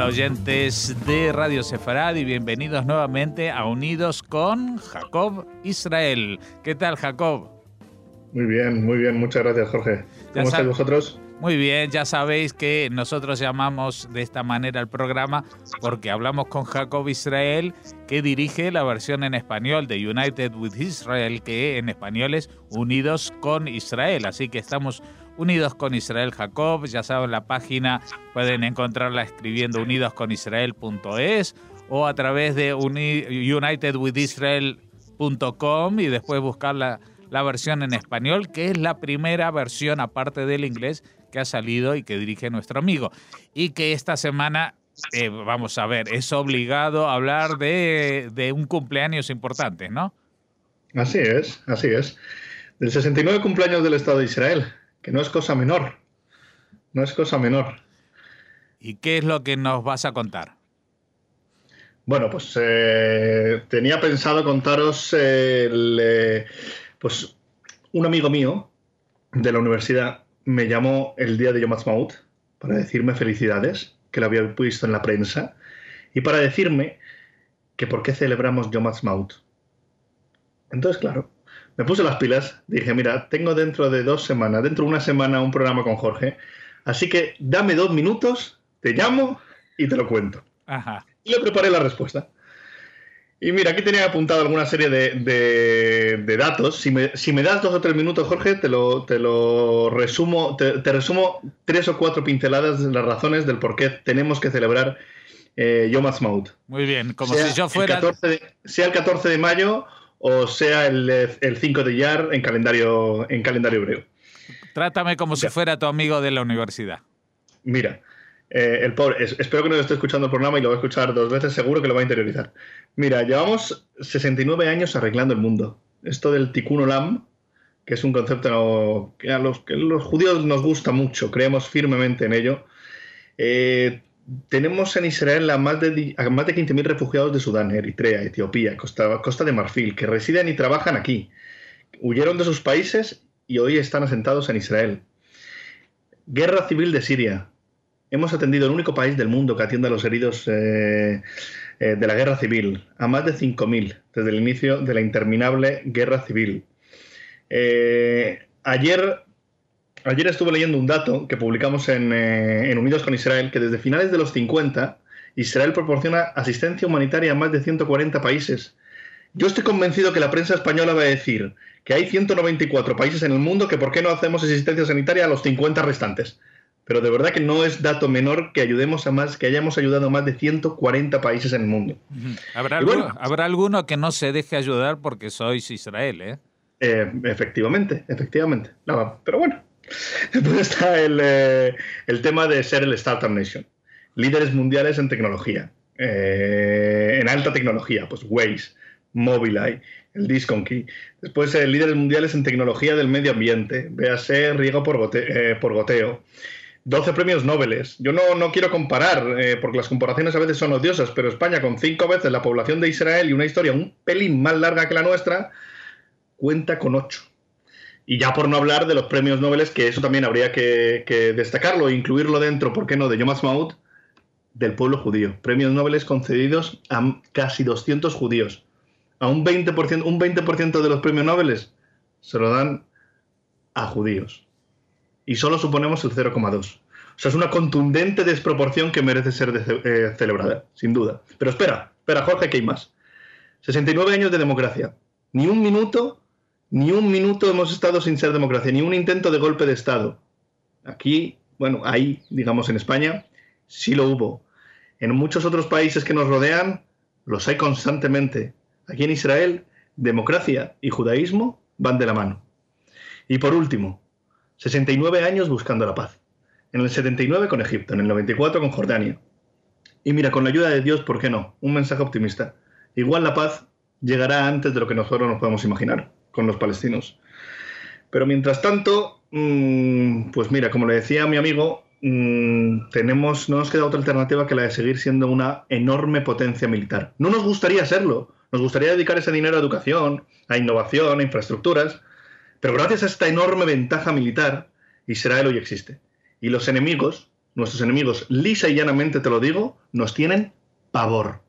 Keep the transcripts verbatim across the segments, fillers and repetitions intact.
Hola oyentes de Radio Sefarad y bienvenidos nuevamente a Unidos con Jacob Israel. ¿Qué tal, Jacob? Muy bien, muy bien. Muchas gracias, Jorge. ¿Cómo estáis vosotros? Muy bien, ya sabéis que nosotros llamamos de esta manera el programa porque hablamos con Jacob Israel, que dirige la versión en español de United with Israel, que en español es Unidos con Israel. Así que estamos unidos con Israel, Jacob. Ya saben, la página pueden encontrarla escribiendo unidos con israel punto es o a través de united with israel punto com y después buscar la, la versión en español, que es la primera versión, aparte del inglés, que ha salido y que dirige nuestro amigo. Y que esta semana, eh, vamos a ver, es obligado a hablar de, de un cumpleaños importante, ¿no? Así es, así es. Del sesenta y nueve cumpleaños del Estado de Israel, que no es cosa menor. No es cosa menor. ¿Y qué es lo que nos vas a contar? Bueno, pues eh, tenía pensado contaros eh, el, eh, pues un amigo mío de la universidad me llamó el día de Yom Ha'atzmaut para decirme felicidades, que lo había visto en la prensa, y para decirme que por qué celebramos Yom Ha'atzmaut. Entonces, claro, me puse las pilas, dije, mira, tengo dentro de dos semanas, dentro de una semana, un programa con Jorge, así que dame dos minutos, te llamo y te lo cuento. Ajá. Y le preparé la respuesta. Y mira, aquí tenía apuntado alguna serie de, de, de datos. Si me, si me das dos o tres minutos, Jorge, te lo, te lo resumo, te, te resumo tres o cuatro pinceladas de las razones del por qué tenemos que celebrar eh, Yom Ha'atzmaut. Muy bien, como sea si yo fuera... El catorce de, sea el catorce de mayo o sea el, el cinco de Iyar en calendario, en calendario hebreo. Trátame como ya. si fuera tu amigo de la universidad. Mira... Eh, el pobre, es, espero que no esté escuchando el programa y lo va a escuchar dos veces, seguro que lo va a interiorizar. Mira, llevamos sesenta y nueve años arreglando el mundo. Esto del Tikkun Olam, que es un concepto que a los, que a los judíos nos gusta mucho, creemos firmemente en ello. Eh, tenemos en Israel a más de, a más de quince mil refugiados de Sudán, Eritrea, Etiopía, Costa, Costa de Marfil, que residen y trabajan aquí. Huyeron de sus países y hoy están asentados en Israel. Guerra civil de Siria. Hemos atendido el único país del mundo que atiende a los heridos eh, eh, de la guerra civil, a más de cinco mil, desde el inicio de la interminable guerra civil. Eh, ayer, ayer estuve leyendo un dato que publicamos en, eh, en Unidos con Israel, que desde finales de los cincuenta, Israel proporciona asistencia humanitaria a más de ciento cuarenta países. Yo estoy convencido que la prensa española va a decir que hay ciento noventa y cuatro países en el mundo, que por qué no hacemos asistencia sanitaria a los cincuenta restantes. Pero de verdad que no es dato menor que ayudemos a más, que hayamos ayudado a más de ciento cuarenta países en el mundo. ¿Habrá, alguno, bueno, ¿habrá alguno que no se deje ayudar porque sois Israel, eh? eh efectivamente, efectivamente. No, pero bueno, entonces está el, eh, el tema de ser el Startup Nation. Líderes mundiales en tecnología, eh, en alta tecnología, pues Waze, Mobileye, el DiscOnKey. Después eh, líderes mundiales en tecnología del medio ambiente, véase riego por, gote, eh, por goteo. doce premios Nobel. Yo no, no quiero comparar, eh, porque las comparaciones a veces son odiosas, pero España, con cinco veces la población de Israel y una historia un pelín más larga que la nuestra, cuenta con ocho. Y ya por no hablar de los premios Nobel, que eso también habría que, que destacarlo e incluirlo dentro, ¿por qué no?, de Yom Ha'atzmaut, del pueblo judío. Premios Nobel concedidos a casi doscientos judíos. A un veinte por ciento, un veinte por ciento de los premios Nobel se lo dan a judíos. Y solo suponemos el cero coma dos. O sea, es una contundente desproporción que merece ser de, eh, celebrada, sin duda. Pero espera, espera, Jorge, que hay más. sesenta y nueve años de democracia. Ni un minuto, ni un minuto hemos estado sin ser democracia, ni un intento de golpe de Estado. Aquí, bueno, ahí, digamos en España, sí lo hubo. En muchos otros países que nos rodean, los hay constantemente. Aquí en Israel, democracia y judaísmo van de la mano. Y por último, sesenta y nueve años buscando la paz. En el setenta y nueve con Egipto, en el noventa y cuatro con Jordania. Y mira, con la ayuda de Dios, ¿por qué no? Un mensaje optimista. Igual la paz llegará antes de lo que nosotros nos podemos imaginar con los palestinos. Pero mientras tanto, mmm, pues mira, como le decía a mi amigo, mmm, tenemos, no nos queda otra alternativa que la de seguir siendo una enorme potencia militar. No nos gustaría serlo. Nos gustaría dedicar ese dinero a educación, a innovación, a infraestructuras. Pero gracias a esta enorme ventaja militar, Israel hoy existe. Y los enemigos, nuestros enemigos, lisa y llanamente te lo digo, nos tienen pavor.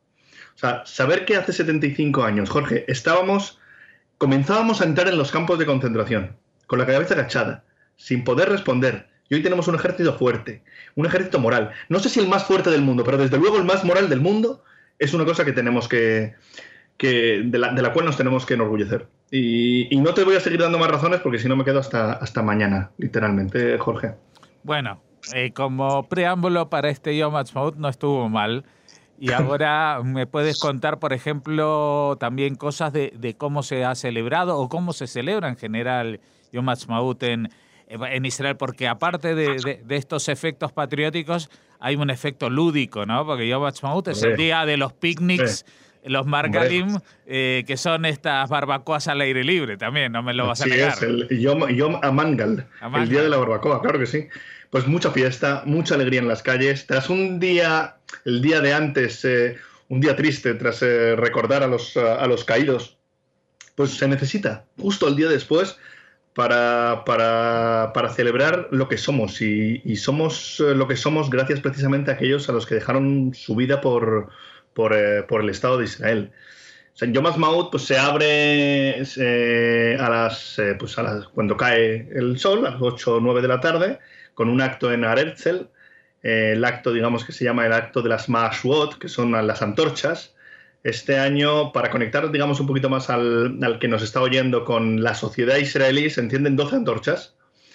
O sea, saber que hace setenta y cinco años, Jorge, estábamos, comenzábamos a entrar en los campos de concentración, con la cabeza agachada, sin poder responder, y hoy tenemos un ejército fuerte, un ejército moral. No sé si el más fuerte del mundo, pero desde luego el más moral del mundo es una cosa que tenemos que... que de, la, de la cual nos tenemos que enorgullecer. Y, y no te voy a seguir dando más razones porque si no me quedo hasta, hasta mañana, literalmente, Jorge. Bueno, eh, como preámbulo para este Yom Ha'atzmaut no estuvo mal. Y ahora me puedes contar, por ejemplo, también cosas de, de cómo se ha celebrado o cómo se celebra en general Yom Ha'atzmaut en, en Israel, porque aparte de, de, de estos efectos patrióticos hay un efecto lúdico, ¿no? Porque Yom Ha'atzmaut es el día de los picnics, sí. los margalim, eh, que son estas barbacoas al aire libre también, no me lo vas a negar. Sí, es el Yom, Yom Hamangal, Hamangal, el día de la barbacoa, claro que sí. Pues mucha fiesta, mucha alegría en las calles. Tras un día, el día de antes, eh, un día triste, tras eh, recordar a los, a, a los caídos, pues se necesita justo el día después para, para, para celebrar lo que somos. Y, y somos eh, lo que somos gracias precisamente a aquellos a los que dejaron su vida por, por, eh, por el Estado de Israel. O sea, en Yom Ha'atzmaut pues, se abre eh, a las, eh, pues, a las, cuando cae el sol, a las ocho o nueve de la tarde, con un acto en Har Herzl, eh, el acto, digamos, que se llama el acto de las Ma'ashuot, que son las antorchas. Este año, para conectar, digamos, un poquito más al, al que nos está oyendo con la sociedad israelí, se encienden doce antorchas,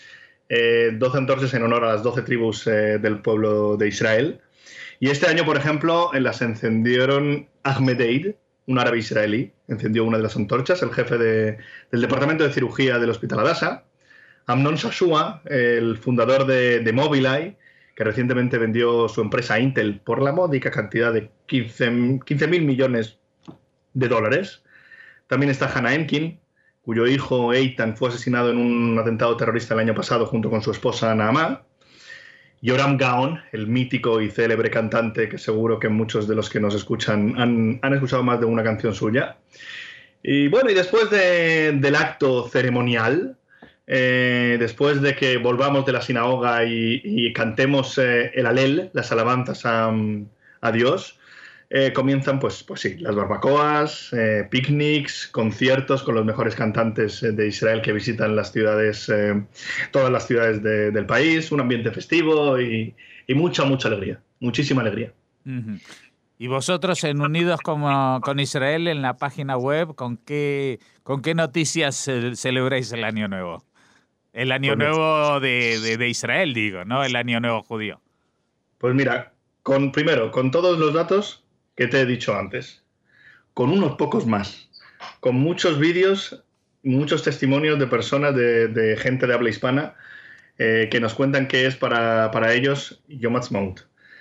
eh, doce antorchas en honor a las doce tribus eh, del pueblo de Israel. Y este año, por ejemplo, las encendieron Ahmed Eid, un árabe israelí, encendió una de las antorchas, el jefe de, del departamento de cirugía del Hospital Hadassah. Amnon Shashua, el fundador de, de Mobileye, que recientemente vendió su empresa a Intel por la módica cantidad de quince mil millones de dólares. También está Hannah Enkin, cuyo hijo Eitan fue asesinado en un atentado terrorista el año pasado junto con su esposa Naamá. Yoram Gaon, el mítico y célebre cantante que seguro que muchos de los que nos escuchan han, han escuchado más de una canción suya. Y bueno, y después de, del acto ceremonial, Eh, después de que volvamos de la sinagoga y, y cantemos eh, el Alel, las alabanzas a, a Dios, eh, comienzan pues, pues sí, las barbacoas, eh, picnics, conciertos con los mejores cantantes de Israel que visitan las ciudades, eh, todas las ciudades de, del país, un ambiente festivo y, y mucha, mucha alegría, muchísima alegría. Uh-huh. Y vosotros en Unidos como, con Israel en la página web, ¿con qué, con qué noticias celebráis el Año Nuevo? El Año pues Nuevo de, de, de Israel, digo, ¿no? El Año Nuevo judío. Pues mira, con, primero, con todos los datos que te he dicho antes, con unos pocos más, con muchos vídeos, muchos testimonios de personas, de, de gente de habla hispana, eh, que nos cuentan qué es para, para ellos Yom Ha'atzmaut.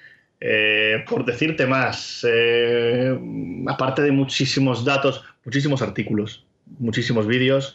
Eh, por decirte más, eh, aparte de muchísimos datos, muchísimos artículos, muchísimos vídeos,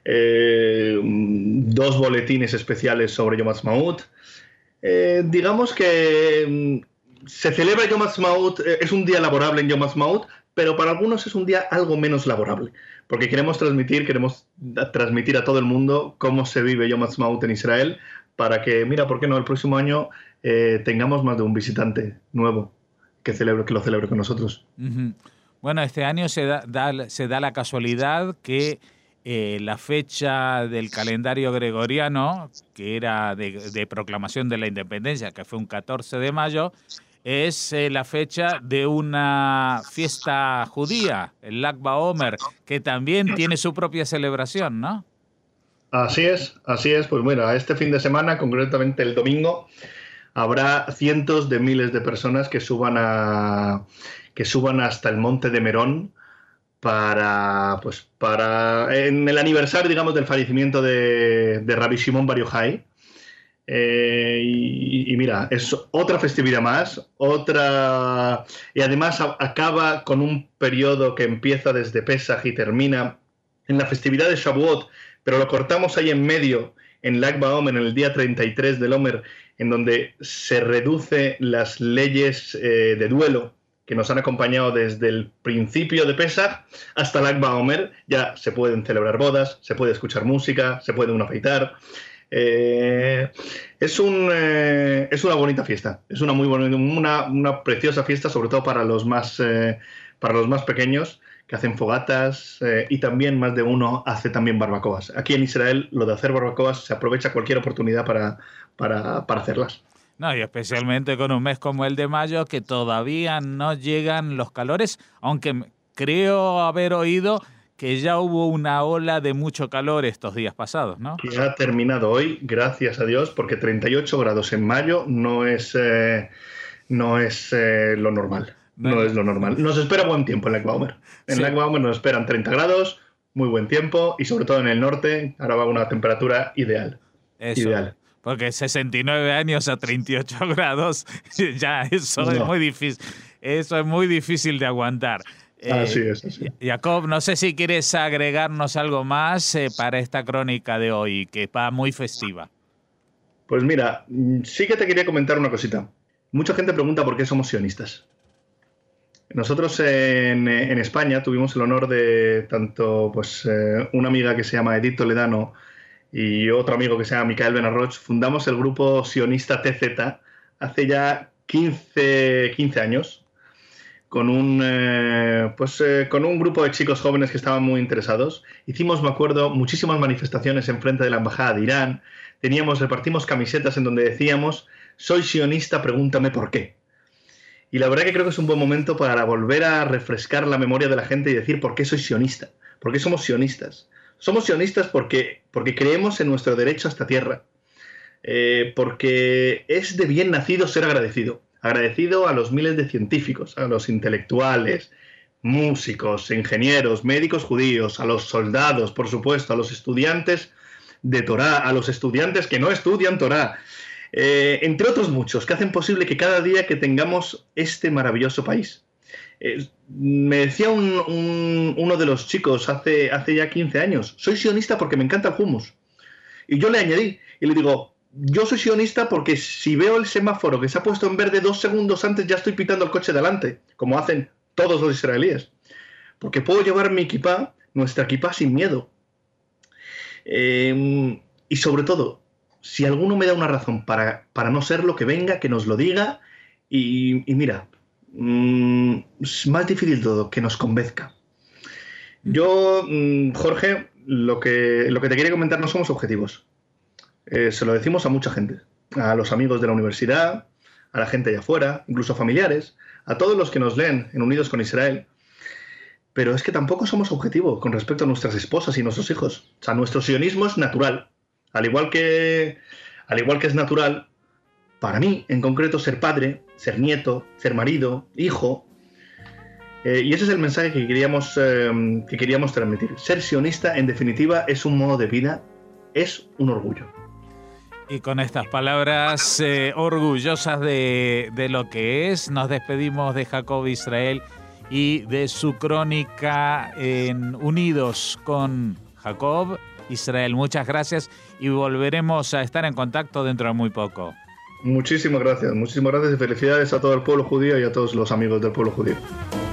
Eh, dos boletines especiales sobre Yom Ha'atzmaut. Eh, digamos que se celebra Yom Ha'atzmaut, eh, es un día laborable en Yom Ha'atzmaut, pero para algunos es un día algo menos laborable, porque queremos transmitir, queremos transmitir a todo el mundo cómo se vive Yom Ha'atzmaut en Israel, para que, mira, ¿por qué no? El próximo año eh, tengamos más de un visitante nuevo que, celebre, que lo celebre con nosotros. Uh-huh. Bueno, este año se da, da, se da la casualidad que Eh, la fecha del calendario gregoriano, que era de, de proclamación de la independencia, que fue un catorce de mayo, es eh, la fecha de una fiesta judía, el Lag BaOmer, que también tiene su propia celebración, ¿no? Así es, así es. Pues bueno, este fin de semana, concretamente el domingo, habrá cientos de miles de personas que suban, a, que suban hasta el monte de Merón, para, pues, para en el aniversario, digamos, del fallecimiento de, de Rabbi Shimon Bar Yochai. Eh, y, y mira, es otra festividad más, otra... Y además a, acaba con un periodo que empieza desde Pesach y termina en la festividad de Shavuot, pero lo cortamos ahí en medio, en Lag BaOmer, en el día treinta y tres del Omer, en donde se reduce las leyes eh, de duelo que nos han acompañado desde el principio de Pesach hasta Lag BaOmer. Ya se pueden celebrar bodas, se puede escuchar música, se puede uno afeitar. Eh, es, un, eh, es una bonita fiesta, es una muy bonita, una, una preciosa fiesta, sobre todo para los más, eh, para los más pequeños, que hacen fogatas eh, y también más de uno hace también barbacoas. Aquí en Israel lo de hacer barbacoas se aprovecha cualquier oportunidad para, para, para hacerlas. No, y especialmente con un mes como el de mayo, que todavía no llegan los calores, aunque creo haber oído que ya hubo una ola de mucho calor estos días pasados, ¿no? Que ha terminado hoy, gracias a Dios, porque treinta y ocho grados en mayo no es, eh, no es eh, lo normal. No, no es lo normal. Nos espera buen tiempo en Lag Baumer. En sí. Lag Baumer nos esperan treinta grados, muy buen tiempo, y sobre todo en el norte, ahora va a una temperatura ideal. Eso. Ideal. Porque sesenta y nueve años a treinta y ocho grados, ya eso no. es muy difícil. Eso es muy difícil de aguantar. Así es, así. Jacob, no sé si quieres agregarnos algo más eh, para esta crónica de hoy, que va muy festiva. Pues mira, sí que te quería comentar una cosita. Mucha gente pregunta por qué somos sionistas. Nosotros en, en España tuvimos el honor de tanto pues eh, una amiga que se llama Edith Toledano y otro amigo que se llama Micael Benarroch, fundamos el grupo sionista T Z hace ya quince, quince años. Con un, eh, pues, eh, con un grupo de chicos jóvenes que estaban muy interesados. Hicimos, me acuerdo, muchísimas manifestaciones en frente de la Embajada de Irán. Teníamos, repartimos camisetas en donde decíamos, soy sionista, pregúntame por qué. Y la verdad que creo que es un buen momento para volver a refrescar la memoria de la gente y decir por qué soy sionista, por qué somos sionistas. Somos sionistas porque, porque creemos en nuestro derecho a esta tierra, eh, porque es de bien nacido ser agradecido. Agradecido a los miles de científicos, a los intelectuales, músicos, ingenieros, médicos judíos, a los soldados, por supuesto, a los estudiantes de Torá, a los estudiantes que no estudian Torá, eh, entre otros muchos, que hacen posible que cada día que tengamos este maravilloso país. Eh, me decía un, un, uno de los chicos hace, hace ya quince años, soy sionista porque me encanta el hummus. Y yo le añadí y le digo, yo soy sionista porque si veo el semáforo que se ha puesto en verde dos segundos antes ya estoy pitando el coche delante, como hacen todos los israelíes. Porque puedo llevar mi equipá, nuestra equipá sin miedo. Eh, y sobre todo, si alguno me da una razón para, para no ser lo que venga, que nos lo diga. Y, y mira, mmm, es más difícil todo, que nos convenzca. Yo, mmm, Jorge, lo que, lo que te quería comentar, no somos objetivos. Eh, se lo decimos a mucha gente, a los amigos de la universidad, a la gente allá afuera, incluso a familiares, a todos los que nos leen en Unidos con Israel. Pero es que tampoco somos objetivos con respecto a nuestras esposas y nuestros hijos. O sea, nuestro sionismo es natural. Al igual que, al igual que es natural, para mí, en concreto, ser padre, ser nieto, ser marido, hijo. Eh, y ese es el mensaje que queríamos, eh, que queríamos transmitir. Ser sionista, en definitiva, es un modo de vida, es un orgullo. Y con estas palabras eh, orgullosas de, de lo que es, nos despedimos de Jacob Israel y de su crónica en Unidos con Jacob Israel. Muchas gracias y volveremos a estar en contacto dentro de muy poco. Muchísimas gracias, muchísimas gracias y felicidades a todo el pueblo judío y a todos los amigos del pueblo judío.